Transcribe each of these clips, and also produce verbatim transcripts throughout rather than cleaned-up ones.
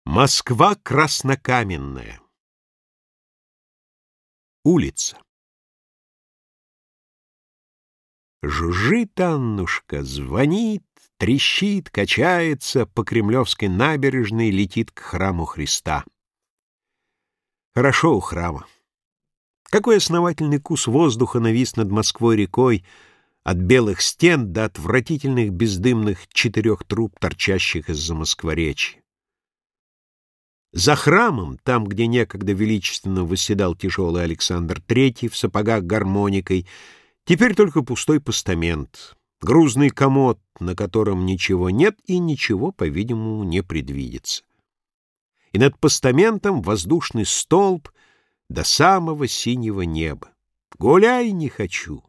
Москва краснокаменная. Улица. Жужжит Аннушка, звонит, трещит, качается, по Кремлевской набережной летит к храму Христа. Хорошо у храма. Какой основательный кус воздуха навис над Москвой-рекой, от белых стен до отвратительных бездымных четырех труб, торчащих из-за Москворечья. За храмом, там, где некогда величественно восседал тяжелый Александр Третий в сапогах гармоникой, теперь только пустой постамент, грузный комод, на котором ничего нет и ничего, по-видимому, не предвидится. И над постаментом воздушный столб до самого синего неба. Гуляй не хочу.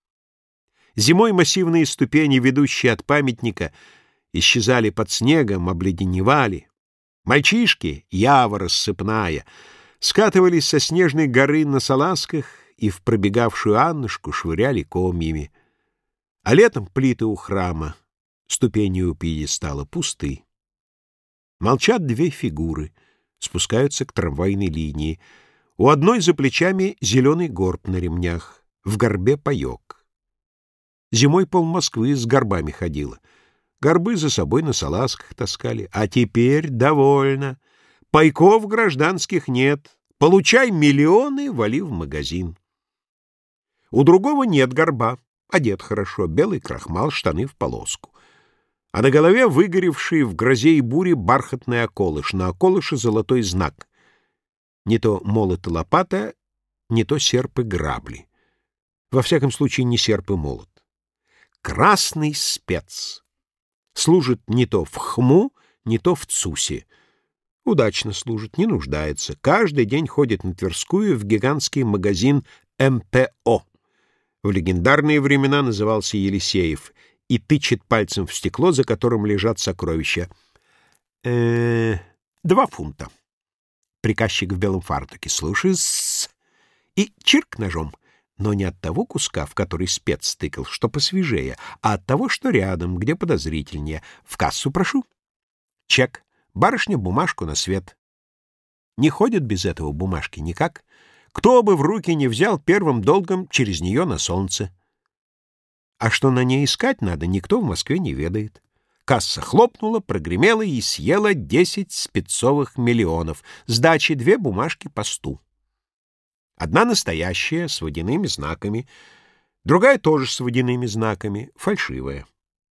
Зимой массивные ступени, ведущие от памятника, исчезали под снегом, обледеневали. Мальчишки, ява рассыпная, скатывались со снежной горы на салазках и в пробегавшую Аннушку швыряли комьями. А летом плиты у храма, ступени у пьедестала пусты. Молчат две фигуры, спускаются к трамвайной линии. У одной за плечами зеленый горб на ремнях, в горбе паек. Зимой пол Москвы с горбами ходила. Горбы за собой на салазках таскали. А теперь довольно. Пайков гражданских нет. Получай миллионы, вали в магазин. У другого нет горба. Одет хорошо. Белый крахмал, штаны в полоску. А на голове выгоревший в грозе и буре бархатный околыш. На околыше золотой знак. Не то молот и лопата, не то серп и грабли. Во всяком случае, не серп и молот. Красный спец. Служит не то в ХМУ, не то в ЦУСе. Удачно служит, не нуждается. Каждый день ходит на Тверскую в гигантский магазин эм пэ о. В легендарные времена назывался Елисеев и тычет пальцем в стекло, за которым лежат сокровища. Э-э, два фунта. Приказчик в белом фартуке. Слушай-с. И чирк ножом. Но не от того куска, в который спец стыкал, что посвежее, а от того, что рядом, где подозрительнее. В кассу прошу. Чек. Барышня бумажку на свет. Не ходят без этого бумажки никак. Кто бы в руки не взял, первым долгом через нее на солнце. А что на ней искать надо, никто в Москве не ведает. Касса хлопнула, прогремела и съела десять спецовых миллионов. Сдачи две бумажки по сту. Одна настоящая, с водяными знаками, другая тоже с водяными знаками, фальшивая.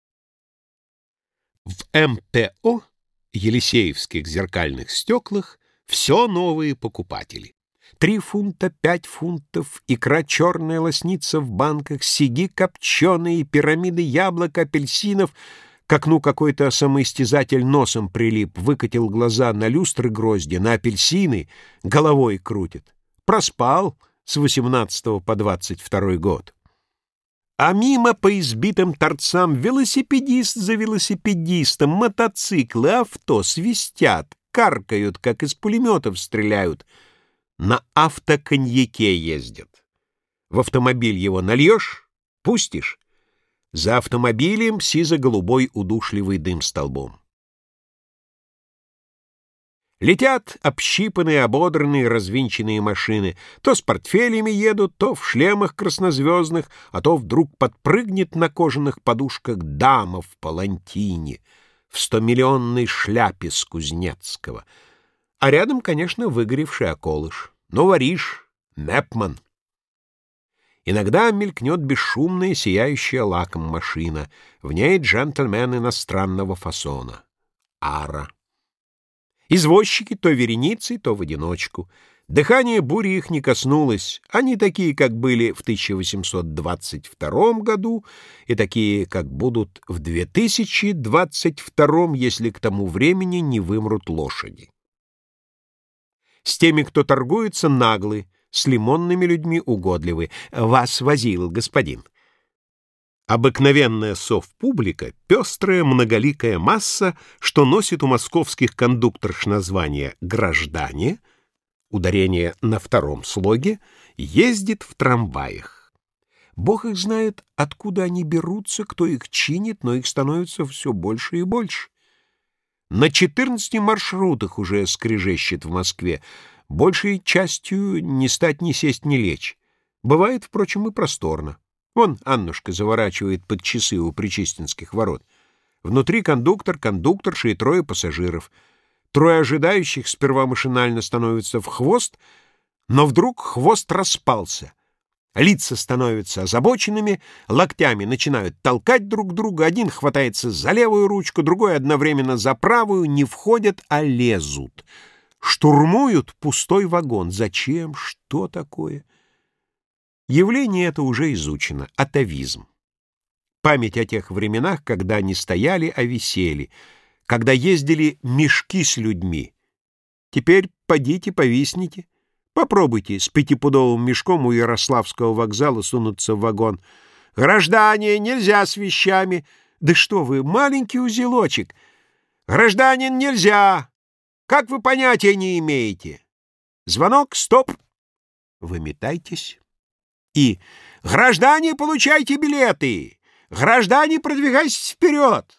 В эм пэ о, елисеевских зеркальных стеклах, все новые покупатели. Три фунта, пять фунтов, икра черная лосница в банках, сиги копченые, пирамиды яблок, апельсинов. К окну какой-то самоистязатель носом прилип, выкатил глаза на люстры грозди, на апельсины, головой крутит. Проспал с восемнадцатого по двадцать второй год. А мимо по избитым торцам велосипедист за велосипедистом, мотоциклы, авто свистят, каркают, как из пулеметов стреляют. На автоконьяке ездят. В автомобиль его нальешь, пустишь. За автомобилем сизо-голубой удушливый дым столбом. Летят общипанные, ободранные, развинченные машины. То с портфелями едут, то в шлемах краснозвездных, а то вдруг подпрыгнет на кожаных подушках дама в палантине, в стомиллионной шляпе с Кузнецкого. А рядом, конечно, выгоревший околыш. Ну, воришь, Непман. Иногда мелькнет бесшумная, сияющая лаком машина. В ней джентльмен иностранного фасона. Ара. Извозчики то вереницей, то в одиночку. Дыхание бури их не коснулось. Они такие, как были в тысяча восемьсот двадцать втором году, и такие, как будут в две тысячи двадцать втором, если к тому времени не вымрут лошади. С теми, кто торгуется, наглы, с лимонными людьми угодливы. Вас возил господин. Обыкновенная совпублика — пестрая многоликая масса, что носит у московских кондукторш название «граждане», ударение на втором слоге, ездит в трамваях. Бог их знает, откуда они берутся, кто их чинит, но их становится все больше и больше. На четырнадцати маршрутах уже скрежещет в Москве. Большей частью не стать, ни сесть, ни лечь. Бывает, впрочем, и просторно. Вон Аннушка заворачивает под часы у Причистинских ворот. Внутри кондуктор, кондукторша и трое пассажиров. Трое ожидающих сперва машинально становятся в хвост, но вдруг хвост распался. Лица становятся озабоченными, локтями начинают толкать друг друга, один хватается за левую ручку, другой одновременно за правую, не входят, а лезут. Штурмуют пустой вагон. Зачем? Что такое? Явление это уже изучено. Атавизм. Память о тех временах, когда они стояли, а висели, когда ездили мешки с людьми. Теперь подите, повисните. Попробуйте с пятипудовым мешком у Ярославского вокзала сунуться в вагон. «Граждане, нельзя с вещами!» «Да что вы, маленький узелочек!» «Гражданин, нельзя! Как вы понятия не имеете?» «Звонок, стоп!» Выметайтесь. И «Граждане, получайте билеты! Граждане, продвигайтесь вперед!»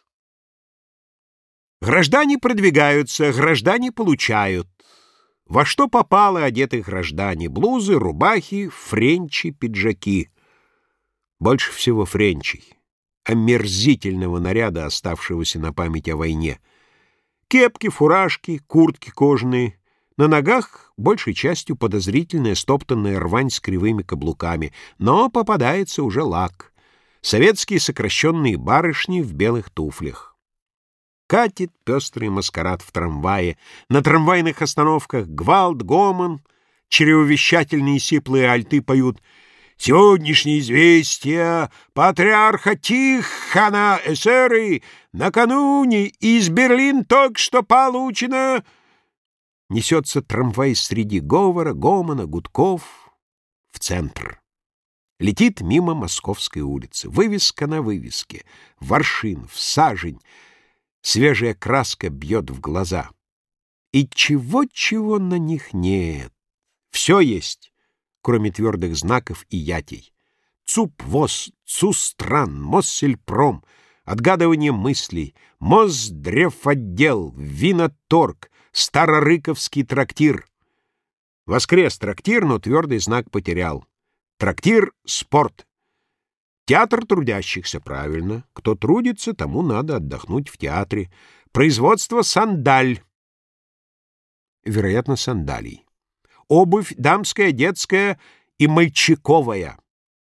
Граждане продвигаются, граждане получают. Во что попало одеты граждане: блузы, рубахи, френчи, пиджаки. Больше всего френчей, омерзительного наряда, оставшегося на память о войне. Кепки, фуражки, куртки кожаные. На ногах большей частью подозрительная стоптанная рвань с кривыми каблуками, но попадается уже лак. Советские сокращенные барышни в белых туфлях. Катит пестрый маскарад в трамвае. На трамвайных остановках гвалт, гомон, чревовещательные сиплые альты поют «Сегодняшние известия патриарха Тихона эсеры накануне из Берлин только что получено». Несется трамвай среди говора, гомона, гудков в центр. Летит мимо Московской улицы. Вывеска на вывеске, в аршин, в сажень. Свежая краска бьет в глаза. И чего-чего на них нет. Все есть, кроме твердых знаков и ятей. ЦУП-ВОЗ, ЦУСТРАН, Моссельпром, отгадывание мыслей, Мосдревотдел, Виноторг, Старорыковский трактир. Воскрес трактир, но твердый знак потерял. Трактир — спорт. Театр трудящихся, правильно. Кто трудится, тому надо отдохнуть в театре. Производство сандаль. Вероятно, сандалий. Обувь дамская, детская и мальчиковая.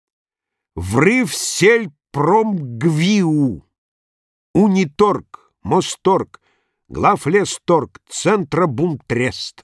Врыв сельпромгвиу. Униторг, Мосторг, Главлесторг, Центробумтрест.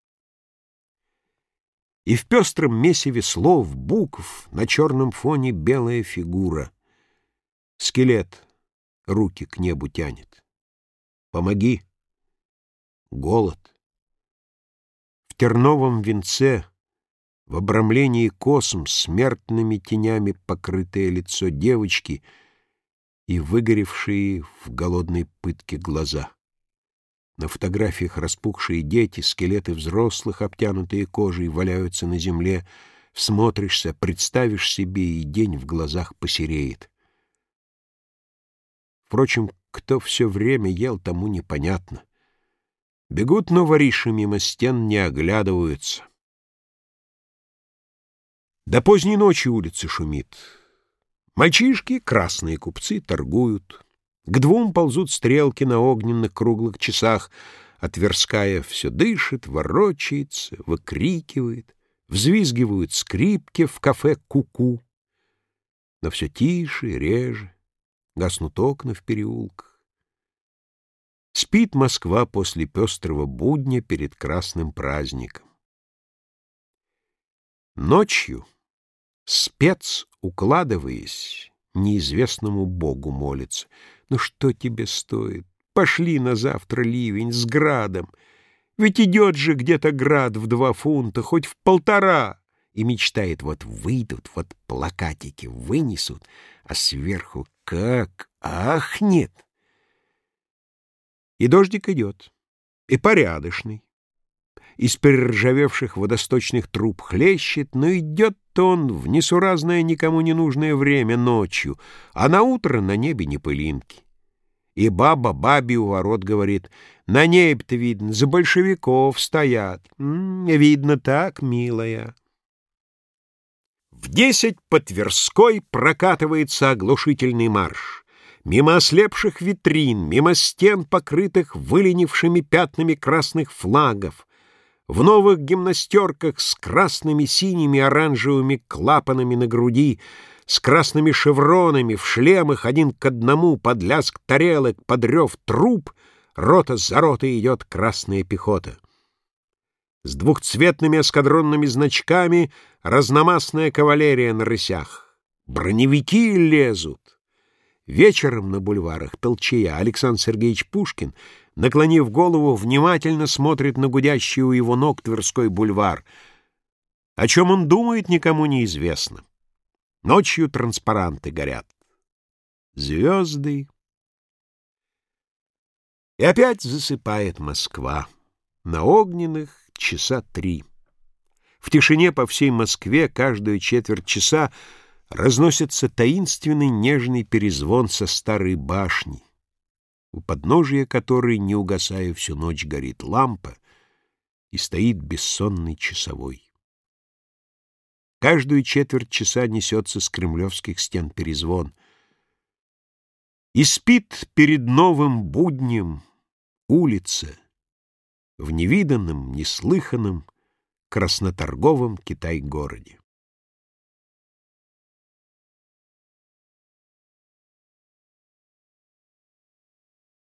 И в пестром месиве слов, букв на черном фоне белая фигура. Скелет руки к небу тянет. Помоги. Голод. В терновом венце, в обрамлении косм, смертными тенями покрытое лицо девочки и выгоревшие в голодной пытке глаза. На фотографиях распухшие дети, скелеты взрослых, обтянутые кожей, валяются на земле. Всмотришься, представишь себе, и день в глазах посереет. Впрочем, кто все время ел, тому непонятно. Бегут новориши мимо стен, не оглядываются. До поздней ночи улица шумит. Мальчишки, красные купцы, торгуют. К двум ползут стрелки на огненных круглых часах, а Тверская все дышит, ворочается, выкрикивает, взвизгивают скрипки в кафе «Ку-ку». Но все тише и реже, гаснут окна в переулках. Спит Москва после пестрого будня перед красным праздником. Ночью спец, укладываясь, неизвестному Богу молится. Ну что тебе стоит? Пошли на завтра ливень с градом. Ведь идет же где-то град в два фунта, хоть в полтора. И мечтает, вот выйдут, вот плакатики вынесут, а сверху как ахнет. И дождик идет, и порядочный. Из перержавевших водосточных труб хлещет, но идет-то он в несуразное никому не нужное время ночью, а наутро на небе не пылинки. И баба бабе у ворот говорит: «На небе-то, видно, за большевиков стоят». М -м, видно так, милая. В десять по Тверской прокатывается оглушительный марш. Мимо ослепших витрин, мимо стен, покрытых выленившими пятнами красных флагов, в новых гимнастерках с красными, синими, оранжевыми клапанами на груди, с красными шевронами, в шлемах один к одному, под лязг тарелок, под рев труб, рота за ротой идет красная пехота. С двухцветными эскадронными значками разномастная кавалерия на рысях. Броневики лезут. Вечером на бульварах толчая Александр Сергеевич Пушкин, наклонив голову, внимательно смотрит на гудящий у его ног Тверской бульвар. О чем он думает, никому неизвестно. Ночью транспаранты горят. Звезды. И опять засыпает Москва. На огненных часа три. В тишине по всей Москве каждую четверть часа разносится таинственный нежный перезвон со старой башни, у подножия которой, не угасая всю ночь, горит лампа и стоит бессонный часовой. Каждую четверть часа несется с кремлевских стен перезвон. И спит перед новым буднем улица в невиданном, неслыханном красноторговом Китай-городе.